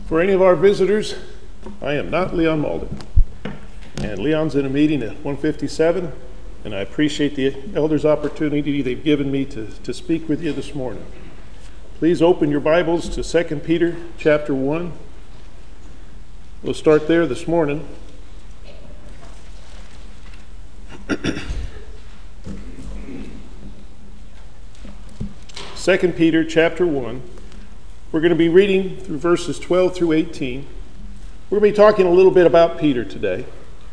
For any of our visitors, I am not Leon Malden. And Leon's in a meeting at 157, and I appreciate the elders' opportunity they've given me to speak with you this morning. Please open your Bibles to 2 Peter chapter 1. We'll start there this morning. 2 Peter chapter 1. We're going to be reading through verses 12 through 18. We're going to be talking a little bit about Peter today.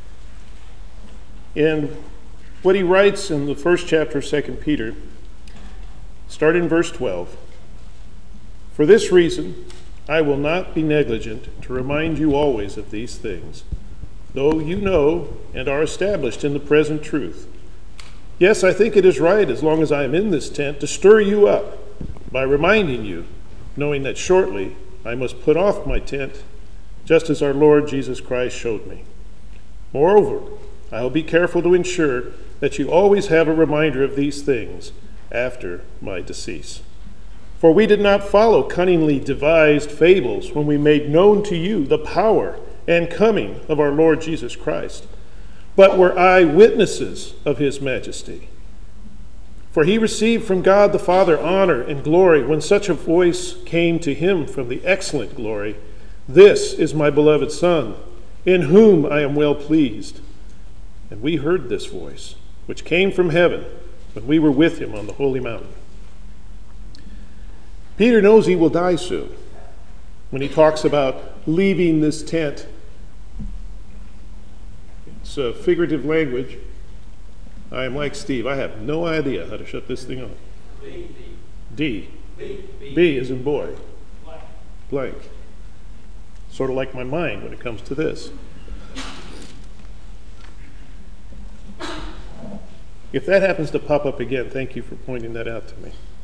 And what he writes in the first chapter of 2 Peter, starting in verse 12. For this reason, I will not be negligent to remind you always of these things, though you know and are established in the present truth. Yes, I think it is right, as long as I am in this tent, to stir you up by reminding you, knowing that shortly I must put off my tent, just as our Lord Jesus Christ showed me. Moreover, I will be careful to ensure that you always have a reminder of these things after my decease. For we did not follow cunningly devised fables when we made known to you the power and coming of our Lord Jesus Christ, but were eyewitnesses of his majesty. For he received from God the Father honor and glory when such a voice came to him from the excellent glory, "This is my beloved Son, in whom I am well pleased." And we heard this voice, which came from heaven when we were with him on the holy mountain. Peter knows he will die soon when he talks about leaving this tent. It's a figurative language. I am like Steve. I have no idea how to shut this thing off. D. B as in boy. Blank. Sort of like my mind when it comes to this. If that happens to pop up again, thank you for pointing that out to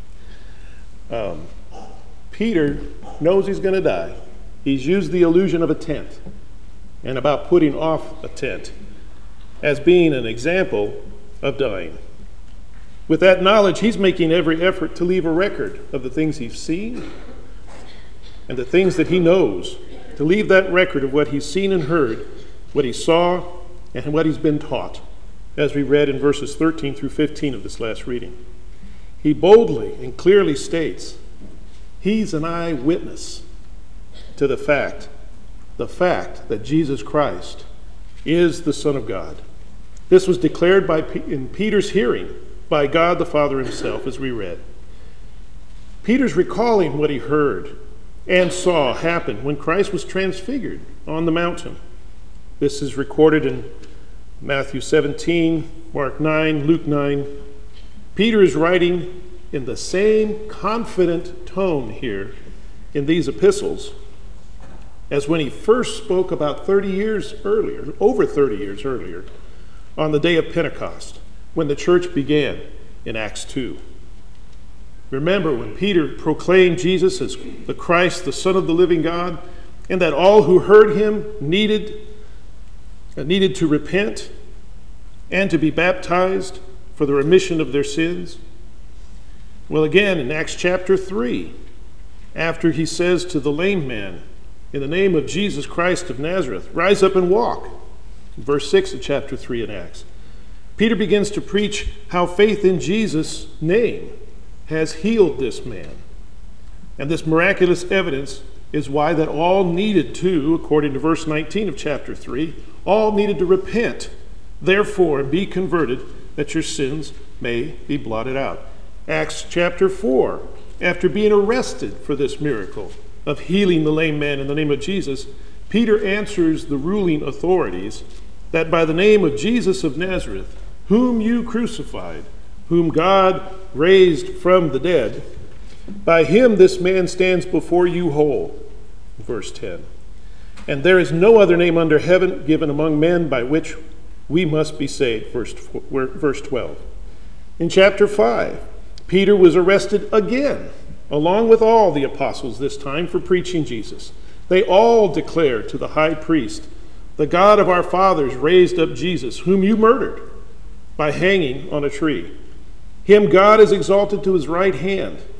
me. Peter knows he's going to die. He's used the illusion of a tent and about putting off a tent as being an example of dying. With that knowledge, he's making every effort to leave a record of the things he's seen and the things that he knows, to leave that record of what he's seen and heard, what he saw, and what he's been taught, as we read in verses 13 through 15 of this last reading. He boldly and clearly states he's an eyewitness to the fact that Jesus Christ is the Son of God. This was declared in Peter's hearing by God the Father himself, as we read. Peter's recalling what he heard and saw happen when Christ was transfigured on the mountain. This is recorded in Matthew 17, Mark 9, Luke 9. Peter is writing in the same confident tone here in these epistles as when he first spoke about 30 years earlier, over 30 years earlier, on the day of Pentecost, when the church began in Acts 2. Remember when Peter proclaimed Jesus as the Christ, the Son of the living God, and that all who heard him needed to repent and to be baptized for the remission of their sins? Well, again, in Acts chapter 3, after he says to the lame man, "In the name of Jesus Christ of Nazareth, rise up and walk," verse 6 of chapter 3 in Acts, Peter begins to preach how faith in Jesus' name has healed this man. And this miraculous evidence is why that all needed to, according to verse 19 of chapter 3, all needed to repent, therefore, and be converted, that your sins may be blotted out. Acts chapter 4, after being arrested for this miracle of healing the lame man in the name of Jesus, Peter answers the ruling authorities that by the name of Jesus of Nazareth, whom you crucified, whom God raised from the dead, by him this man stands before you whole. Verse 10. And there is no other name under heaven given among men by which we must be saved. Verse 12. In chapter 5, Peter was arrested again, along with all the apostles this time, for preaching Jesus. They all declared to the high priest, "The God of our fathers raised up Jesus, whom you murdered by hanging on a tree. Him God has exalted to his right hand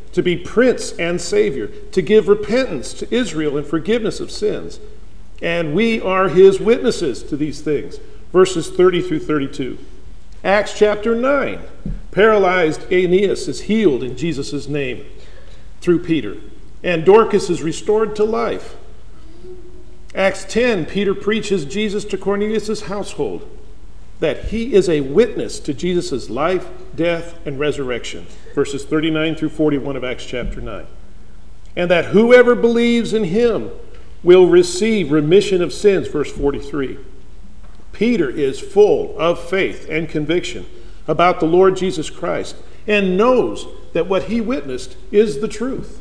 to be Prince and Savior, to give repentance to Israel and forgiveness of sins. And we are his witnesses to these things. Verses 30 through 32. Acts chapter 9. Paralyzed Aeneas is healed in Jesus' name through Peter. And Dorcas is restored to life. Acts 10, Peter preaches Jesus to Cornelius' household, that he is a witness to Jesus' life, death, and resurrection. Verses 39 through 41 of Acts chapter 9. And that whoever believes in him will receive remission of sins. Verse 43. Peter is full of faith and conviction about the Lord Jesus Christ and knows that what he witnessed is the truth.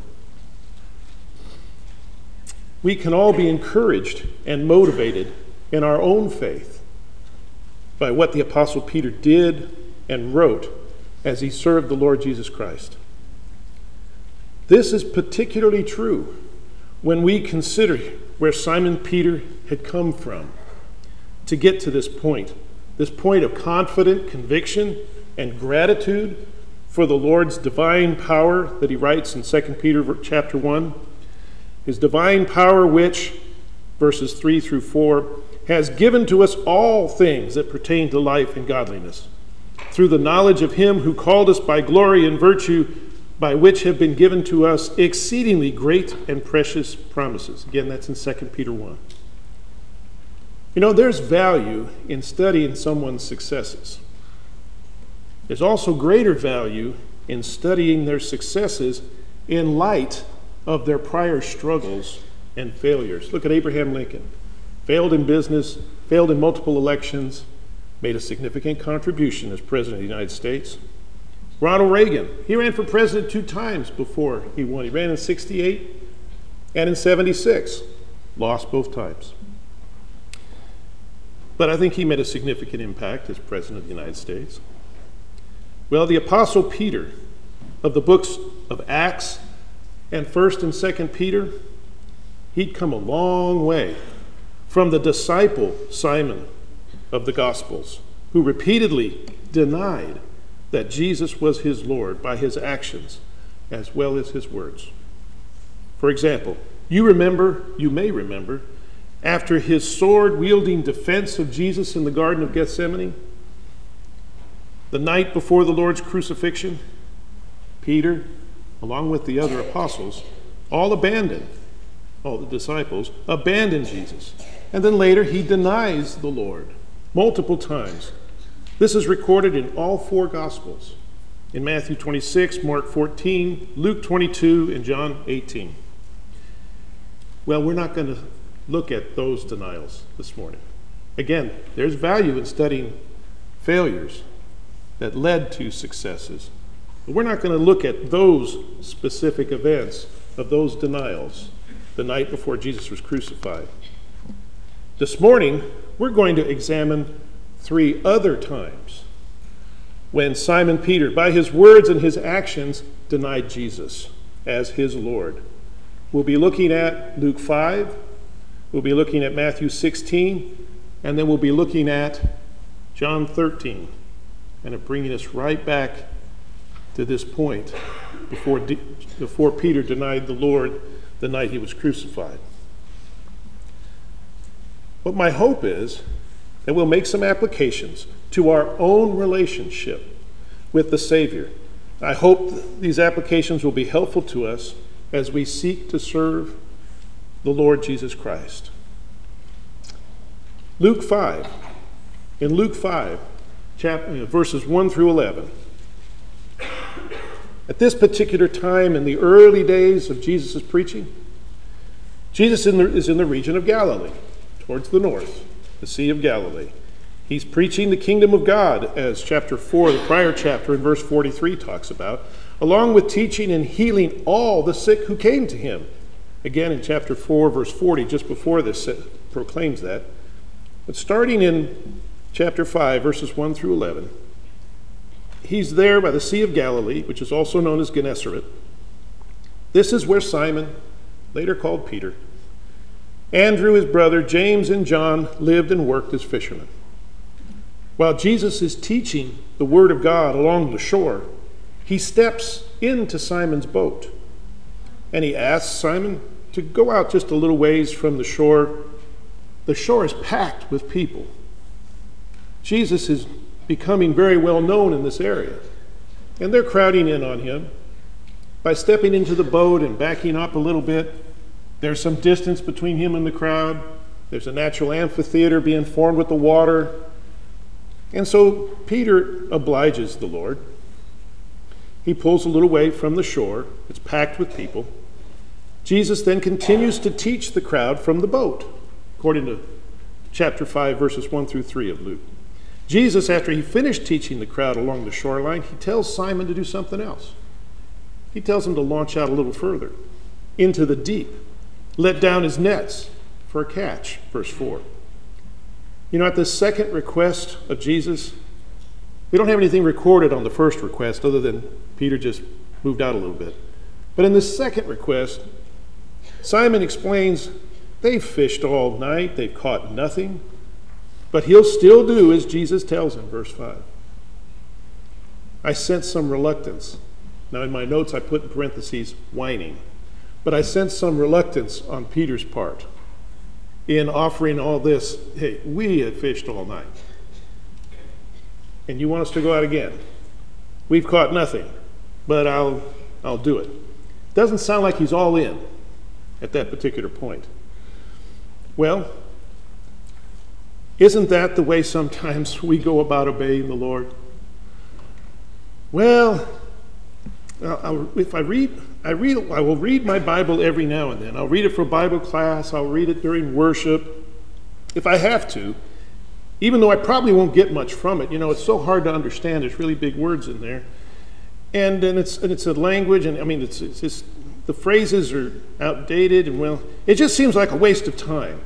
We can all be encouraged and motivated in our own faith by what the Apostle Peter did and wrote as he served the Lord Jesus Christ. This is particularly true when we consider where Simon Peter had come from to get to this point of confident conviction and gratitude for the Lord's divine power that he writes in 2 Peter chapter 1. His divine power which, verses 3 through 4, has given to us all things that pertain to life and godliness, through the knowledge of him who called us by glory and virtue, by which have been given to us exceedingly great and precious promises. Again, that's in 2 Peter 1. You know, there's value in studying someone's successes. There's also greater value in studying their successes in light of their prior struggles and failures. Look at Abraham Lincoln. Failed in business, failed in multiple elections, made a significant contribution as President of the United States. Ronald Reagan, he ran for president 2 times before he won. He ran in 68 and in 76. Lost both times. But I think he made a significant impact as President of the United States. Well, the Apostle Peter of the books of Acts and 1st and 2nd Peter, he'd come a long way from the disciple Simon of the Gospels, who repeatedly denied that Jesus was his Lord by his actions as well as his words. For example, you may remember, after his sword-wielding defense of Jesus in the Garden of Gethsemane, the night before the Lord's crucifixion, Peter, along with the other apostles, all the disciples, abandoned Jesus. And then later he denies the Lord multiple times. This is recorded in all 4 Gospels, in Matthew 26, Mark 14, Luke 22, and John 18. Well, we're not going to look at those denials this morning. Again, there's value in studying failures that led to successes. But we're not going to look at those specific events of those denials the night before Jesus was crucified. This morning, we're going to examine 3 other times when Simon Peter, by his words and his actions, denied Jesus as his Lord. We'll be looking at Luke 5, we'll be looking at Matthew 16, and then we'll be looking at John 13, and bringing us right back to this point before Peter denied the Lord the night he was crucified. But my hope is that we'll make some applications to our own relationship with the Savior. I hope these applications will be helpful to us as we seek to serve the Lord Jesus Christ. Luke 5. In Luke 5, verses 1 through 11. At this particular time in the early days of Jesus' preaching, Jesus is in the region of Galilee, towards the north, the Sea of Galilee. He's preaching the kingdom of God, as chapter 4, the prior chapter in verse 43 talks about, along with teaching and healing all the sick who came to him. Again, in chapter 4, verse 40, just before this, proclaims that. But starting in chapter 5, verses 1 through 11, he's there by the Sea of Galilee, which is also known as Gennesaret. This is where Simon, later called Peter, Andrew, his brother, James, and John lived and worked as fishermen. While Jesus is teaching the word of God along the shore, he steps into Simon's boat, and he asks Simon to go out just a little ways from the shore. The shore is packed with people. Jesus is becoming very well known in this area, and they're crowding in on him. By stepping into the boat and backing up a little bit, there's some distance between him and the crowd. There's a natural amphitheater being formed with the water. And so Peter obliges the Lord. He pulls a little way from the shore. It's packed with people. Jesus then continues to teach the crowd from the boat, according to chapter 5, verses 1 through 3 of Luke. Jesus, after he finished teaching the crowd along the shoreline, he tells Simon to do something else. He tells him to launch out a little further into the deep, let down his nets for a catch, verse 4. You know, at the second request of Jesus, we don't have anything recorded on the first request other than Peter just moved out a little bit. But in the second request, Simon explains they've fished all night, they've caught nothing, but he'll still do as Jesus tells him, verse 5. I sense some reluctance. Now in my notes I put in parentheses, whining. But I sense some reluctance on Peter's part in offering all this. Hey, we have fished all night, and you want us to go out again? We've caught nothing, but I'll do it. Doesn't sound like he's all in at that particular point. Well, isn't that the way sometimes we go about obeying the Lord? Well, I will read my Bible every now and then. I'll read it for Bible class. I'll read it during worship, if I have to, even though I probably won't get much from it. You know, it's so hard to understand. There's really big words in there, and it's a language, and I mean, it's just the phrases are outdated, and well, it just seems like a waste of time.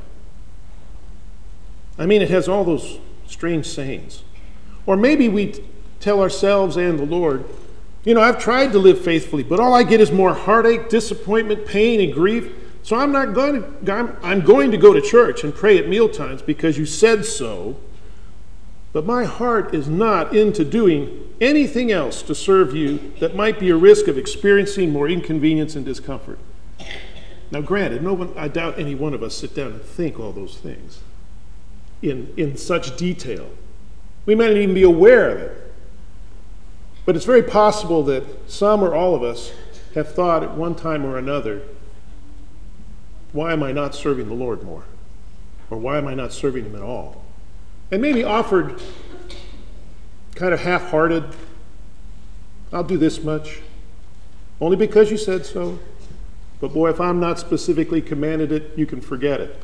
I mean, it has all those strange sayings, or maybe we tell ourselves and the Lord, you know, I've tried to live faithfully, but all I get is more heartache, disappointment, pain, and grief. So I'm going to go to church and pray at mealtimes because you said so. But my heart is not into doing anything else to serve you that might be a risk of experiencing more inconvenience and discomfort. Now, granted, I doubt any one of us sit down and think all those things in such detail. We might not even be aware of it. But it's very possible that some or all of us have thought at one time or another, why am I not serving the Lord more? Or why am I not serving him at all? And maybe offered kind of half-hearted, I'll do this much, only because you said so. But boy, if I'm not specifically commanded it, you can forget it.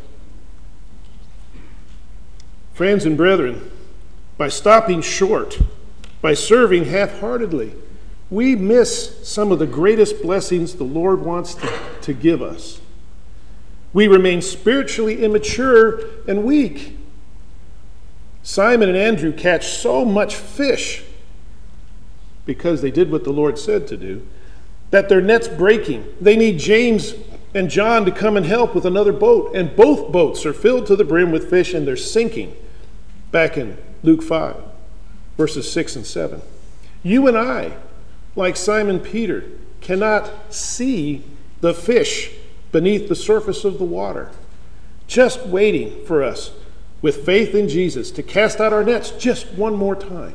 Friends and brethren, by stopping short, by serving half-heartedly, we miss some of the greatest blessings the Lord wants to give us. We remain spiritually immature and weak. Simon and Andrew catch so much fish because they did what the Lord said to do, that their net's breaking. They need James and John to come and help with another boat, and both boats are filled to the brim with fish and they're sinking. Back in Luke 5. Verses 6 and 7. You and I, like Simon Peter, cannot see the fish beneath the surface of the water, just waiting for us with faith in Jesus to cast out our nets just one more time.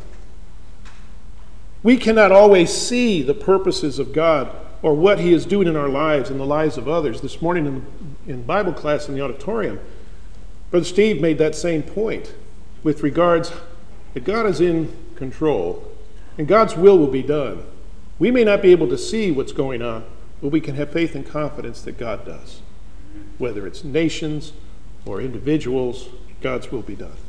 We cannot always see the purposes of God or what he is doing in our lives and the lives of others. This morning in Bible class in the auditorium, Brother Steve made that same point with regards that God is in control and God's will be done. We may not be able to see what's going on, but we can have faith and confidence that God does. Whether it's nations or individuals, God's will be done.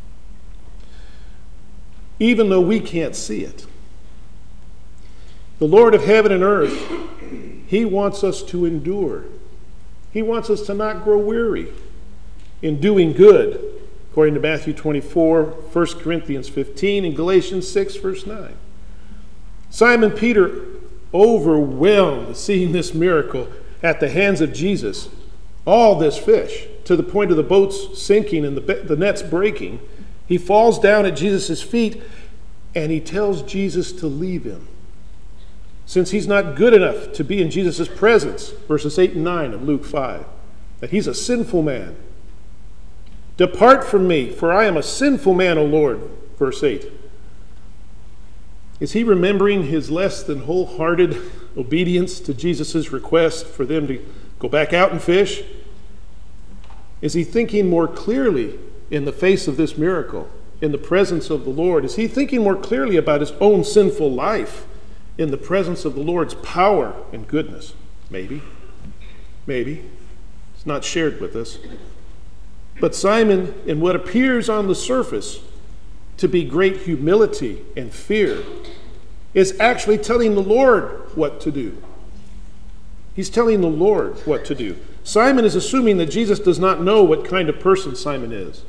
Even though we can't see it, the Lord of heaven and earth, he wants us to endure. He wants us to not grow weary in doing good, according to Matthew 24, 1 Corinthians 15, and Galatians 6, verse 9. Simon Peter, overwhelmed seeing this miracle at the hands of Jesus, all this fish, to the point of the boats sinking and the nets breaking, he falls down at Jesus' feet and he tells Jesus to leave him. since he's not good enough to be in Jesus' presence, verses 8 and 9 of Luke 5, that he's a sinful man. Depart from me, for I am a sinful man, O Lord, verse 8. Is he remembering his less than wholehearted obedience to Jesus' request for them to go back out and fish? Is he thinking more clearly in the face of this miracle, in the presence of the Lord? Is he thinking more clearly about his own sinful life in the presence of the Lord's power and goodness? Maybe. Maybe. It's not shared with us. But Simon, in what appears on the surface to be great humility and fear, is actually telling the Lord what to do. He's telling the Lord what to do. Simon is assuming that Jesus does not know what kind of person Simon is.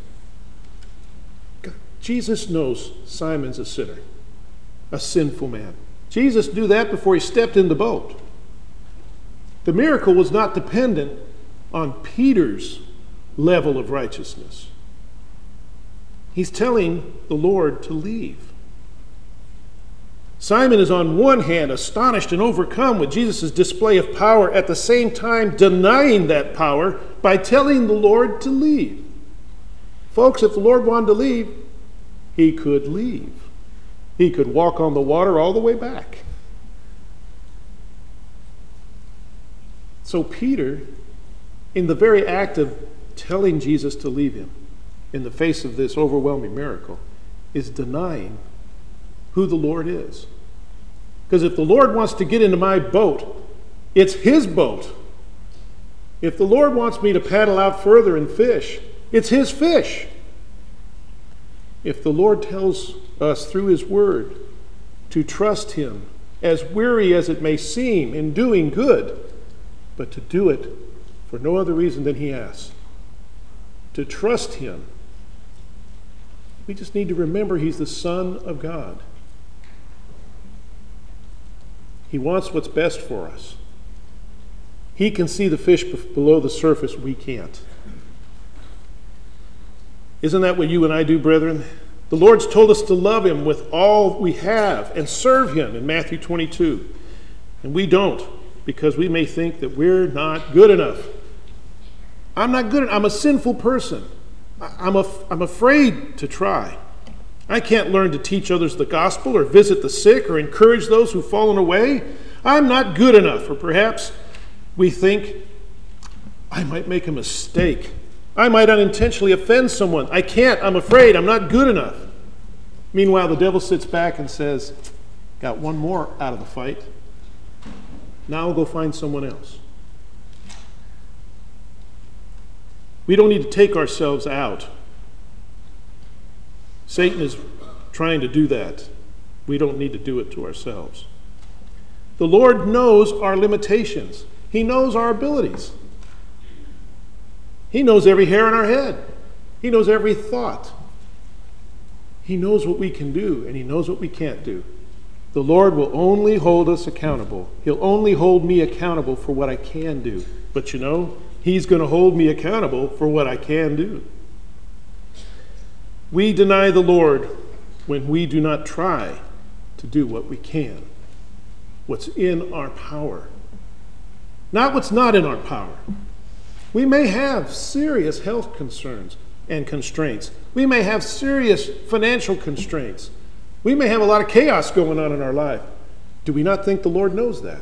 Jesus knows Simon's a sinner, a sinful man. Jesus knew that before he stepped in the boat. The miracle was not dependent on Peter's level of righteousness. He's telling the Lord to leave. Simon is on one hand astonished and overcome with Jesus' display of power, at the same time denying that power by telling the Lord to leave. Folks, if the Lord wanted to leave, he could leave. He could walk on the water all the way back. So Peter, in the very act of telling Jesus to leave him in the face of this overwhelming miracle, is denying who the Lord is. Because if the Lord wants to get into my boat, it's his boat. If the Lord wants me to paddle out further and fish, it's his fish. If the Lord tells us through his word to trust him, as weary as it may seem, in doing good, but to do it for no other reason than he asks, to trust him, we just need to remember he's the Son of God. He wants what's best for us. He can see the fish below the surface. We can't. Isn't that what you and I do, brethren? The Lord's told us to love him with all we have and serve him in Matthew 22. And we don't, because we may think that we're not good enough. I'm not good enough. I'm a sinful person. I'm afraid to try. I can't learn to teach others the gospel or visit the sick or encourage those who've fallen away. I'm not good enough. Or perhaps we think, I might make a mistake. I might unintentionally offend someone. I can't. I'm afraid. I'm not good enough. Meanwhile, the devil sits back and says, got one more out of the fight. Now I'll go find someone else. We don't need to take ourselves out. Satan is trying to do that. We don't need to do it to ourselves. The Lord knows our limitations. He knows our abilities. He knows every hair on our head. He knows every thought. He knows what we can do, and he knows what we can't do. The Lord will only hold us accountable. He'll only hold me accountable for what I can do. But you know, he's going to hold me accountable for what I can do. We deny the Lord when we do not try to do what we can, what's in our power, not what's not in our power. We may have serious health concerns and constraints. We may have serious financial constraints. We may have a lot of chaos going on in our life. Do we not think the Lord knows that?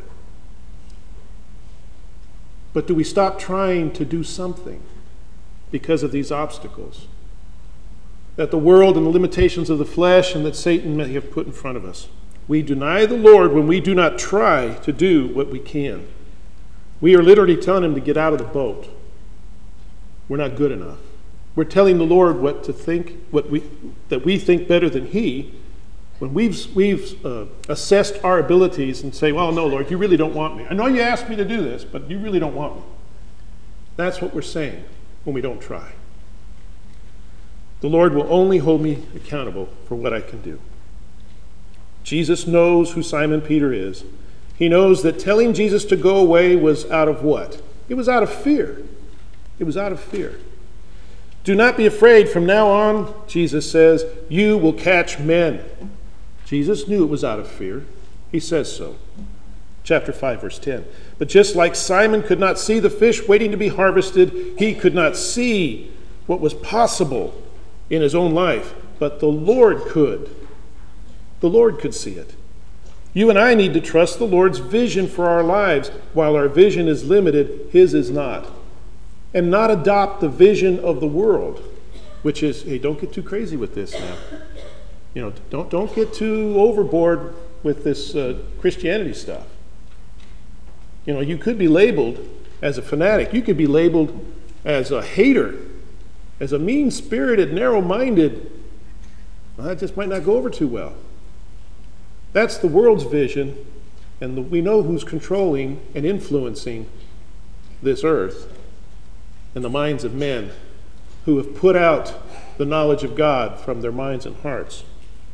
But do we stop trying to do something because of these obstacles that the world and the limitations of the flesh and that Satan may have put in front of us? We deny the Lord when we do not try to do what we can. We are literally telling him to get out of the boat. We're not good enough. We're telling the Lord what to think, that we think better than he, when we've assessed our abilities and say, well, no, Lord, you really don't want me. I know you asked me to do this, but you really don't want me. That's what we're saying when we don't try. The Lord will only hold me accountable for what I can do. Jesus knows who Simon Peter is. He knows that telling Jesus to go away was out of what? It was out of fear. It was out of fear. Do not be afraid. From now on, Jesus says, you will catch men. Jesus knew it was out of fear. He says so. Chapter 5, verse 10. But just like Simon could not see the fish waiting to be harvested, he could not see what was possible in his own life, but the Lord could. The Lord could see it. You and I need to trust the Lord's vision for our lives. While our vision is limited, his is not. And not adopt the vision of the world, which is, hey, don't get too crazy with this now. Don't get too overboard with this Christianity stuff. You could be labeled as a fanatic. You could be labeled as a hater, as a mean-spirited, narrow-minded. Well, that just might not go over too well. That's the world's vision, and we know who's controlling and influencing this earth and the minds of men who have put out the knowledge of God from their minds and hearts.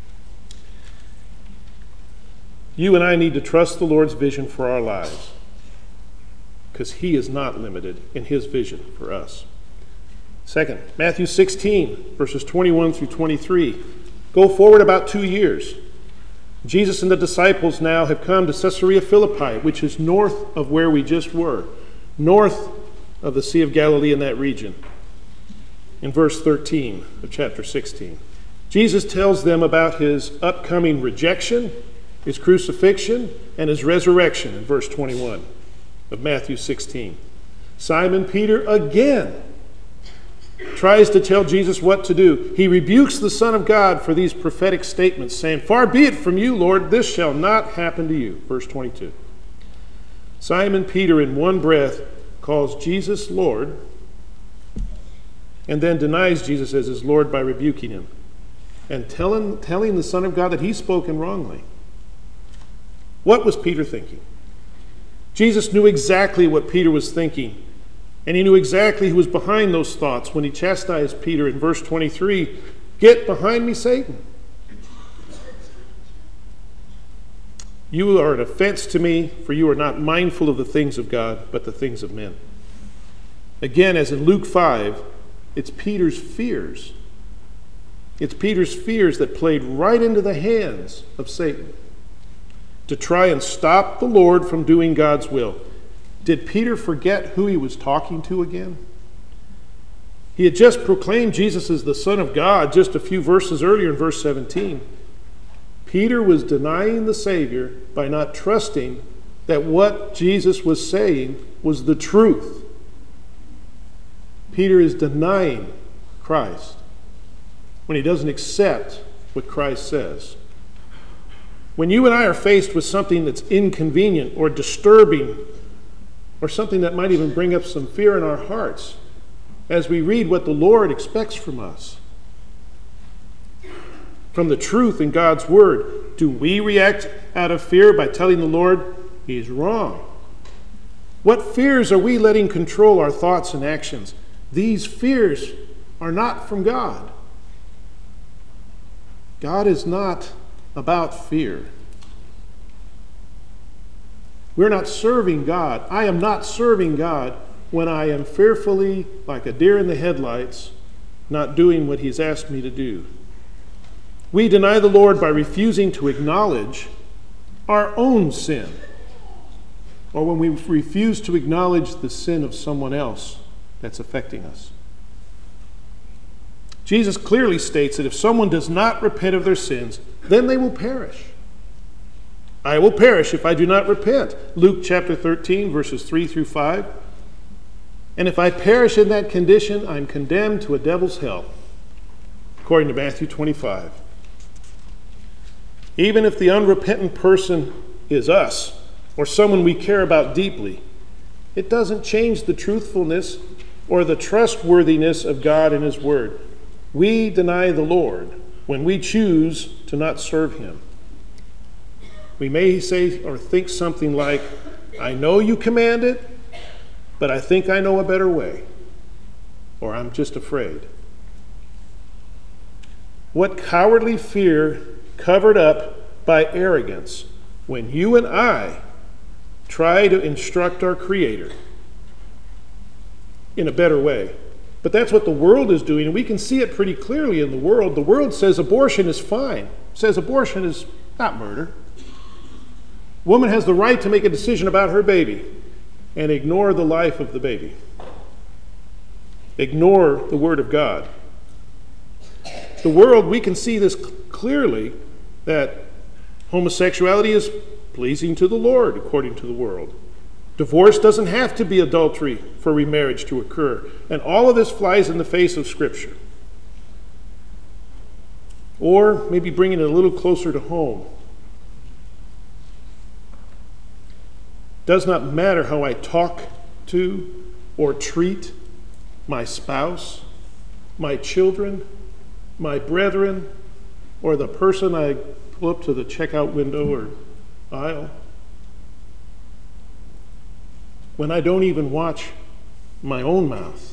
You and I need to trust the Lord's vision for our lives, because he is not limited in his vision for us. Second, Matthew 16, verses 21 through 23. Go forward about 2 years. Jesus and the disciples now have come to Caesarea Philippi, which is north of where we just were, north of the Sea of Galilee in that region. In verse 13 of chapter 16, Jesus tells them about his upcoming rejection, his crucifixion, and his resurrection in verse 21 of Matthew 16. Simon Peter again tries to tell Jesus what to do. He rebukes the Son of God for these prophetic statements, saying, "Far be it from you, Lord, this shall not happen to you." Verse 22. Simon Peter in one breath calls Jesus Lord and then denies Jesus as his Lord by rebuking him and telling the Son of God that he's spoken wrongly. What was Peter thinking? Jesus knew exactly what Peter was thinking, and he knew exactly who was behind those thoughts when he chastised Peter in verse 23, "Get behind me, Satan. You are an offense to me, for you are not mindful of the things of God, but the things of men." Again, as in Luke 5, it's Peter's fears. It's Peter's fears that played right into the hands of Satan to try and stop the Lord from doing God's will. Did Peter forget who he was talking to again? He had just proclaimed Jesus as the Son of God just a few verses earlier in verse 17. Peter was denying the Savior by not trusting that what Jesus was saying was the truth. Peter is denying Christ when he doesn't accept what Christ says. When you and I are faced with something that's inconvenient or disturbing, or something that might even bring up some fear in our hearts, as we read what the Lord expects from us, from the truth in God's Word, do we react out of fear by telling the Lord he's wrong? What fears are we letting control our thoughts and actions? These fears are not from God. God is not about fear. We're not serving God. I am not serving God when I am fearfully, like a deer in the headlights, not doing what he's asked me to do. We deny the Lord by refusing to acknowledge our own sin, or when we refuse to acknowledge the sin of someone else that's affecting us. Jesus clearly states that if someone does not repent of their sins, then they will perish. I will perish if I do not repent. Luke chapter 13, verses 3 through 5. And if I perish in that condition, I'm condemned to a devil's hell, according to Matthew 25. Even if the unrepentant person is us, or someone we care about deeply, it doesn't change the truthfulness or the trustworthiness of God and his word. We deny the Lord when we choose to not serve him. We may say or think something like, "I know you command it, but I think I know a better way," or "I'm just afraid." What cowardly fear covered up by arrogance when you and I try to instruct our Creator in a better way. But that's what the world is doing, and we can see it pretty clearly in the world. The world says abortion is fine, says abortion is not murder. Woman has the right to make a decision about her baby and ignore the life of the baby. Ignore the Word of God. The world, we can see this clearly, that homosexuality is pleasing to the Lord, according to the world. Divorce doesn't have to be adultery for remarriage to occur. And all of this flies in the face of Scripture. Or maybe bringing it a little closer to home. Does not matter how I talk to or treat my spouse, my children, my brethren, or the person I pull up to the checkout window or aisle. When I don't even watch my own mouth.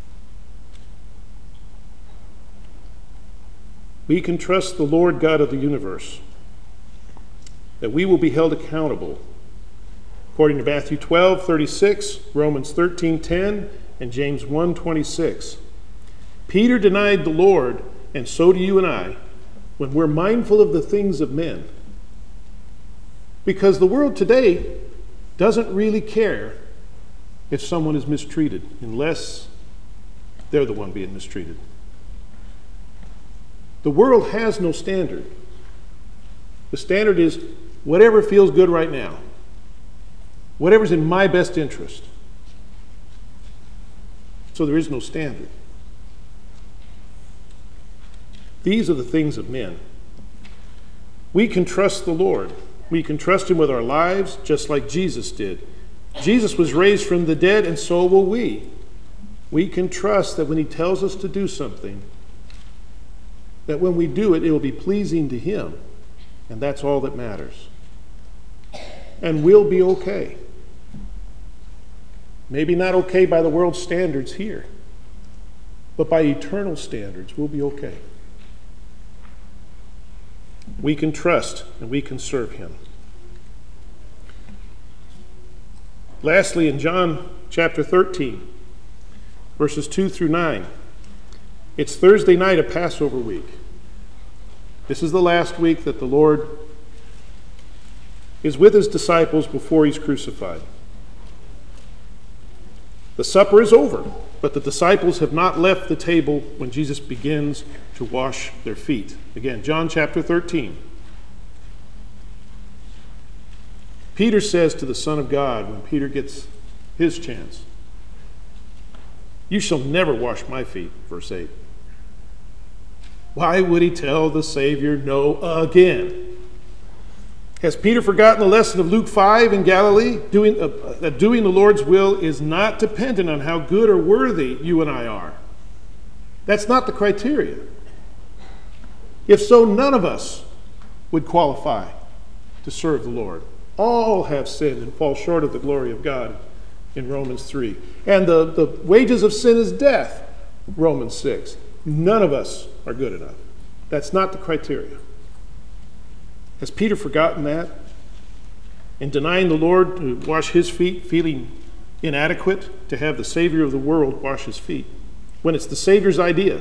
We can trust the Lord God of the universe, that we will be held accountable according to Matthew 12:36, Romans 13:10, and James 1:26. Peter denied the Lord, and so do you and I, when we're mindful of the things of men. Because the world today doesn't really care if someone is mistreated, unless they're the one being mistreated. The world has no standard. The standard is whatever feels good right now, whatever's in my best interest. So there is no standard. These are the things of men. We can trust the Lord. We can trust Him with our lives, just like Jesus did. Jesus was raised from the dead, and so will we. We can trust that when He tells us to do something, that when we do it, it will be pleasing to Him, and that's all that matters. And we'll be okay. Maybe not okay by the world's standards here, but by eternal standards, we'll be okay. We can trust and we can serve Him. Lastly, in John chapter 13, verses 2 through 9, it's Thursday night of Passover week. This is the last week that the Lord is with His disciples before He's crucified. The supper is over, but the disciples have not left the table when Jesus begins to wash their feet. Again, John chapter 13. Peter says to the Son of God, when Peter gets his chance, "You shall never wash my feet," verse 8. Why would he tell the Savior no again? Has Peter forgotten the lesson of Luke 5 in Galilee? That doing the Lord's will is not dependent on how good or worthy you and I are. That's not the criteria. If so, none of us would qualify to serve the Lord. All have sinned and fall short of the glory of God in Romans 3. And the wages of sin is death, Romans 6. None of us are good enough. That's not the criteria. Has Peter forgotten that? In denying the Lord to wash his feet, feeling inadequate to have the Savior of the world wash his feet, when it's the Savior's idea?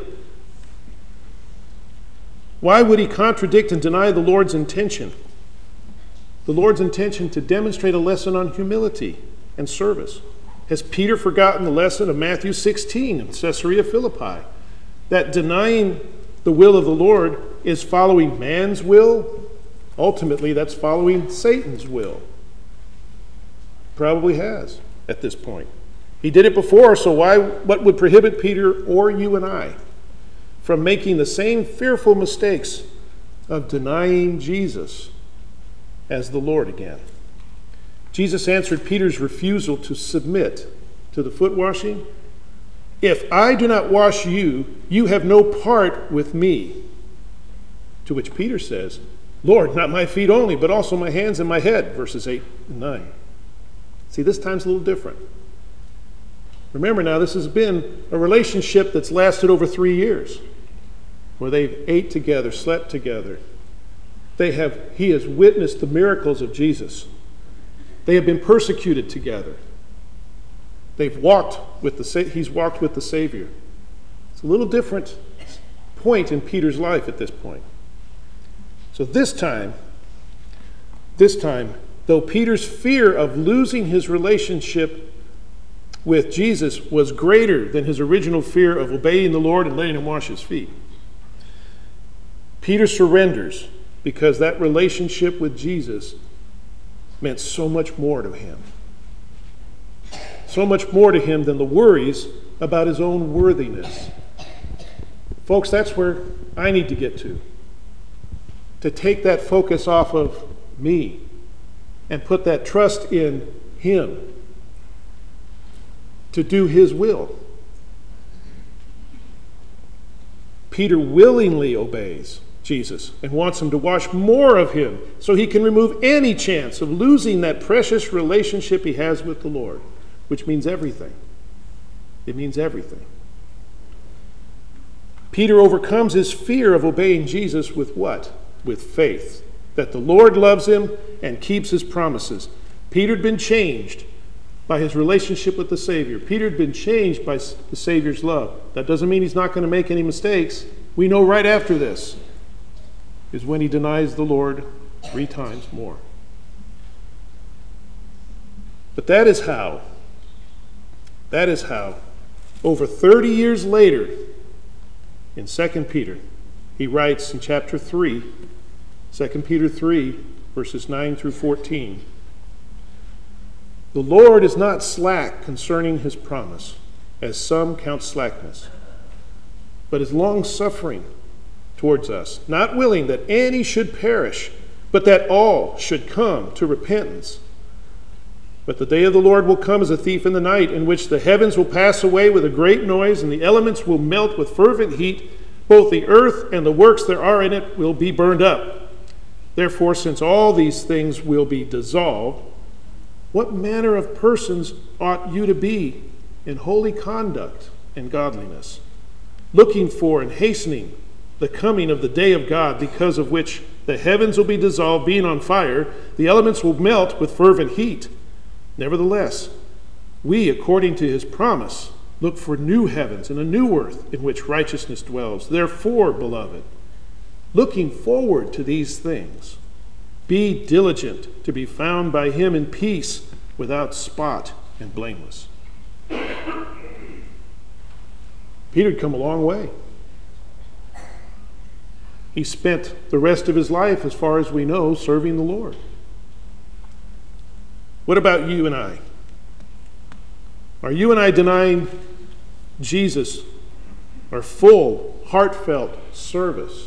Why would he contradict and deny the Lord's intention? The Lord's intention to demonstrate a lesson on humility and service. Has Peter forgotten the lesson of Matthew 16 in Caesarea Philippi? That denying the will of the Lord is following man's will? Ultimately, that's following Satan's will. Probably has at this point. He did it before, so what would prohibit Peter or you and I from making the same fearful mistakes of denying Jesus as the Lord again? Jesus answered Peter's refusal to submit to the foot washing. "If I do not wash you, you have no part with me." To which Peter says, "Lord, not my feet only, but also my hands and my head," verses 8 and 9. See, this time's a little different. Remember now, this has been a relationship that's lasted over 3 years, where they've ate together, slept together. He has witnessed the miracles of Jesus. They have been persecuted together. He's walked with the Savior. It's a little different point in Peter's life at this point. So this time, though Peter's fear of losing his relationship with Jesus was greater than his original fear of obeying the Lord and letting him wash his feet, Peter surrenders because that relationship with Jesus meant so much more to him. So much more to him than the worries about his own worthiness. Folks, that's where I need to get to take that focus off of me and put that trust in him to do his will. Peter willingly obeys Jesus and wants him to wash more of him so he can remove any chance of losing that precious relationship he has with the Lord, which means everything. It means everything. Peter overcomes his fear of obeying Jesus with what? With faith, that the Lord loves him and keeps his promises. Peter had been changed by his relationship with the Savior. Peter had been changed by the Savior's love. That doesn't mean he's not going to make any mistakes. We know right after this is when he denies the Lord 3 times more. But that is how, over 30 years later, in 2 Peter, he writes in chapter 3, 2 Peter 3, verses 9 through 14, "The Lord is not slack concerning his promise, as some count slackness, but is long-suffering towards us, not willing that any should perish, but that all should come to repentance. But the day of the Lord will come as a thief in the night, in which the heavens will pass away with a great noise, and the elements will melt with fervent heat. Both the earth and the works there are in it will be burned up. Therefore, since all these things will be dissolved, what manner of persons ought you to be in holy conduct and godliness, looking for and hastening the coming of the day of God, because of which the heavens will be dissolved, being on fire, the elements will melt with fervent heat. Nevertheless, we, according to his promise, look for new heavens and a new earth in which righteousness dwells. Therefore, beloved, looking forward to these things, be diligent to be found by him in peace, without spot and blameless." Peter had come a long way. He spent the rest of his life, as far as we know, serving the Lord. What about you and I? Are you and I denying Jesus our full, heartfelt service?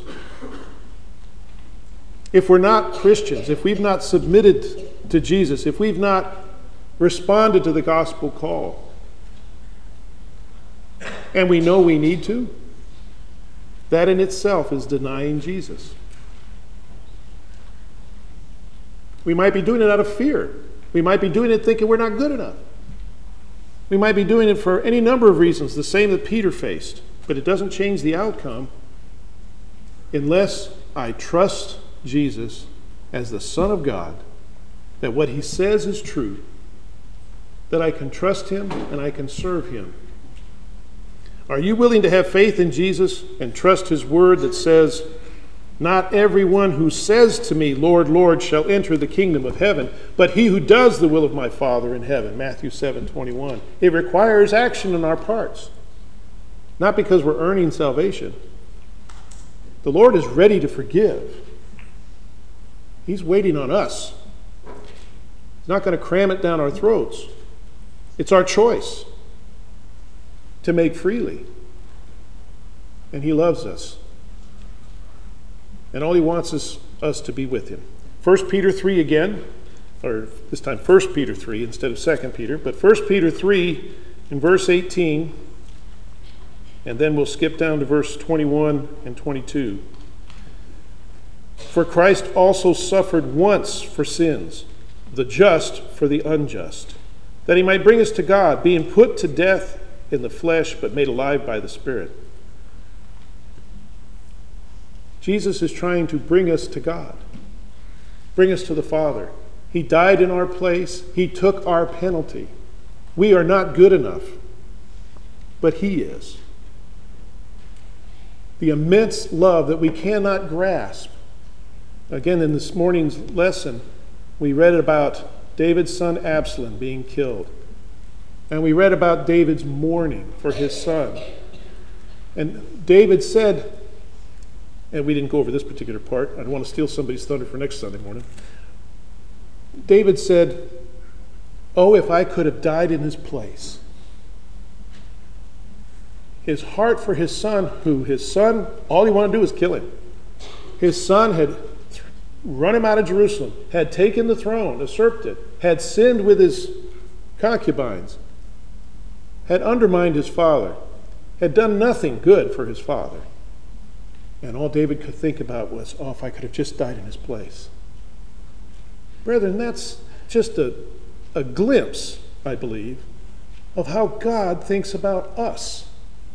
If we're not Christians, if we've not submitted to Jesus, if we've not responded to the gospel call, and we know we need to, that in itself is denying Jesus. We might be doing it out of fear. We might be doing it thinking we're not good enough. We might be doing it for any number of reasons, the same that Peter faced. But it doesn't change the outcome unless I trust Jesus as the Son of God, that what he says is true, that I can trust him and I can serve him. Are you willing to have faith in Jesus and trust his word that says, "Not everyone who says to me, 'Lord, Lord,' shall enter the kingdom of heaven, but he who does the will of my Father in heaven," Matthew 7:21. It requires action on our parts, not because we're earning salvation. The Lord is ready to forgive. He's waiting on us. He's not going to cram it down our throats. It's our choice to make freely. And he loves us. And all he wants is us to be with him. 1 Peter 3 again, or this time 1 Peter 3 instead of 2 Peter, but 1 Peter 3 in verse 18, and then we'll skip down to verse 21 and 22. "For Christ also suffered once for sins, the just for the unjust, that he might bring us to God, being put to death in the flesh, but made alive by the Spirit." Jesus is trying to bring us to God, bring us to the Father. He died in our place. He took our penalty. We are not good enough, but he is. The immense love that we cannot grasp. Again, in this morning's lesson, We read about David's son Absalom being killed. And we read about David's mourning for his son. And David said, and we didn't go over this particular part. I don't want to steal somebody's thunder for next Sunday morning. David said, "Oh, if I could have died in his place." His heart for his son, all he wanted to do was kill him. His son had run him out of Jerusalem, had taken the throne, usurped it, had sinned with his concubines, had undermined his father, had done nothing good for his father. And all David could think about was, oh, if I could have just died in his place. Brethren, that's just a glimpse, I believe, of how God thinks about us.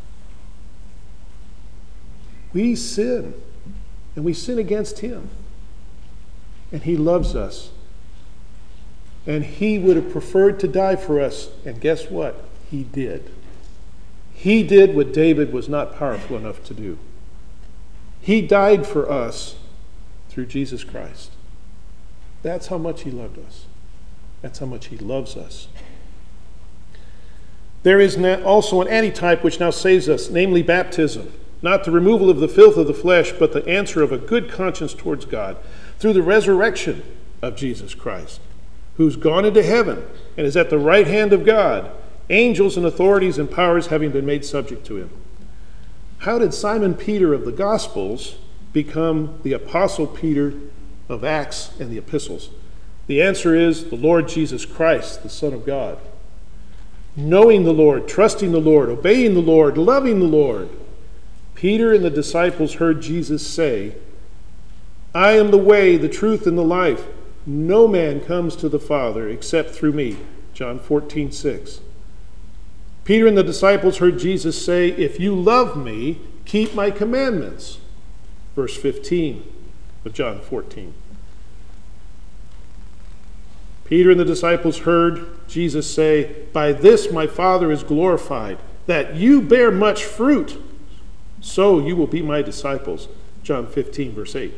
We sin, and we sin against him. And he loves us. And he would have preferred to die for us. And guess what? He did. He did what David was not powerful enough to do. He died for us through Jesus Christ. That's how much he loved us. That's how much he loves us. There is also an antitype which now saves us, namely baptism. Not the removal of the filth of the flesh, but the answer of a good conscience towards God through the resurrection of Jesus Christ, who's gone into heaven and is at the right hand of God, angels and authorities and powers having been made subject to him. How did Simon Peter of the Gospels become the Apostle Peter of Acts and the epistles? The answer is the Lord Jesus Christ, the Son of God. Knowing the Lord, trusting the Lord, obeying the Lord, loving the Lord. Peter and the disciples heard Jesus say, "I am the way, the truth, and the life. No man comes to the Father except through me." John 14:6. Peter and the disciples heard Jesus say, "If you love me, keep my commandments." Verse 15 of John 14. Peter and the disciples heard Jesus say, "By this my Father is glorified, that you bear much fruit. So you will be my disciples." John 15, verse 8.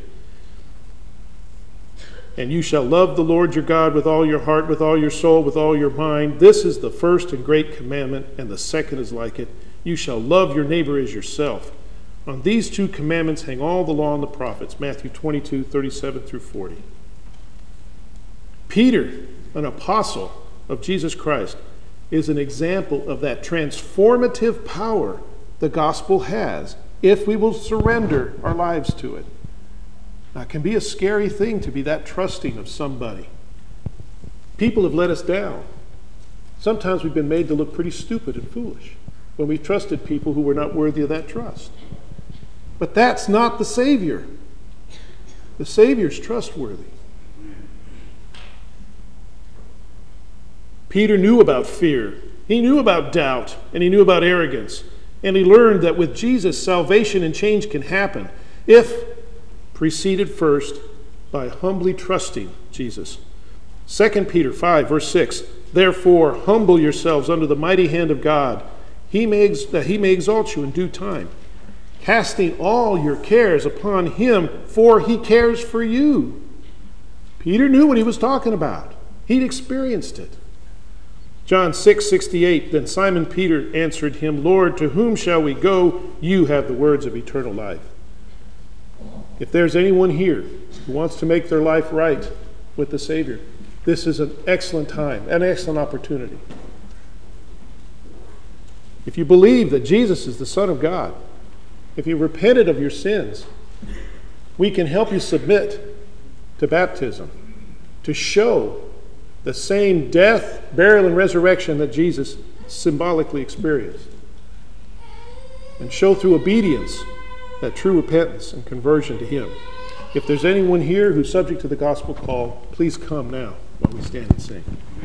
"And you shall love the Lord your God with all your heart, with all your soul, with all your mind. This is the first and great commandment, and the second is like it. You shall love your neighbor as yourself. On these two commandments hang all the law and the prophets." Matthew 22, 37 through 40. Peter, an apostle of Jesus Christ, is an example of that transformative power the gospel has if we will surrender our lives to it. Now, it can be a scary thing to be that trusting of somebody. People have let us down. Sometimes we've been made to look pretty stupid and foolish when we've trusted people who were not worthy of that trust. But that's not the Savior. The Savior's trustworthy. Peter knew about fear. He knew about doubt, and he knew about arrogance. And he learned that with Jesus, salvation and change can happen if preceded first by humbly trusting Jesus. 2 Peter 5, verse 6, "Therefore, humble yourselves under the mighty hand of God, that he may exalt you in due time, casting all your cares upon him, for he cares for you." Peter knew what he was talking about. He'd experienced it. John 6:68, "Then Simon Peter answered him, 'Lord, to whom shall we go? You have the words of eternal life.'" If there's anyone here who wants to make their life right with the Savior, this is an excellent time, an excellent opportunity. If you believe that Jesus is the Son of God, if you repented of your sins, we can help you submit to baptism to show the same death, burial, and resurrection that Jesus symbolically experienced, and show through obedience that true repentance and conversion to him. If there's anyone here who's subject to the gospel call, please come now while we stand and sing.